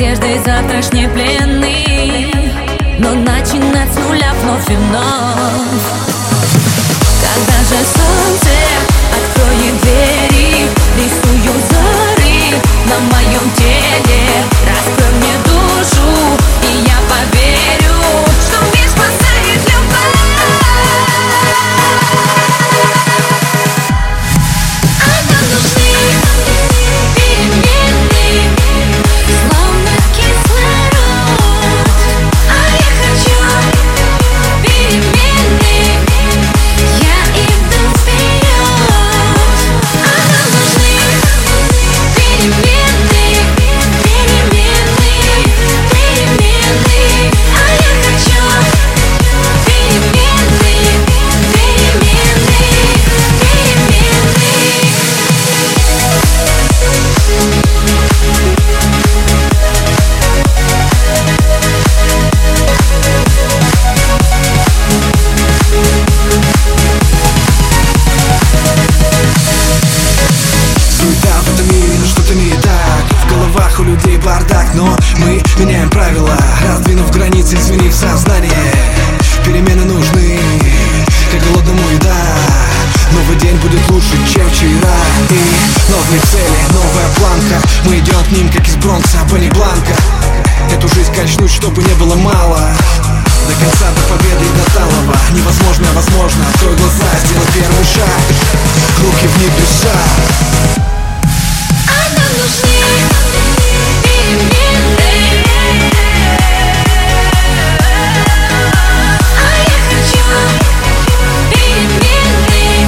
надеждой завтрашней пленный, но начинать с нуля вновь и вновь. Когда же солнце откроет двери, рисую зоры на моем теле. Раскрой мне душу, и я поверю, что мир спасает любовь. А нам нужны перемены, словно кислород. А я хочу перемены, я иду вперед. А нам нужны перемены, перемены, перемены. А я хочу перемены, перемены, перемены. Суета в этом мире, что-то не так. В головах у людей бардак, но мы меняем правила, раздвинув границы, изменив сознание. Перемены нужны, как голодному еда. Новый день будет лучше, чем вчера. И новые цели, новая планка. Мы идем к ним, как из Бронкса, Бенни Бланка. Эту жизнь качнуть, чтобы не было мало. До конца, до победы и до талого. Невозможно, возможно, открой глаза, сделай первый шаг. Руки в небеса. А нам нужны перемены. А я хочу перемены.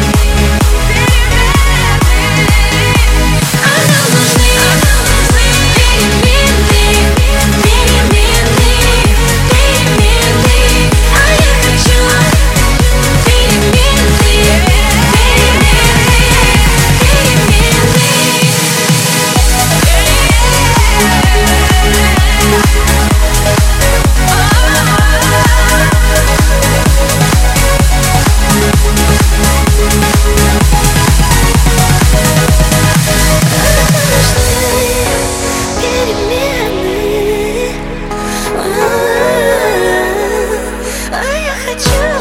А нам нужны перемены, перемены, перемены. А я хочу перемены, перемены, перемены. А я хочу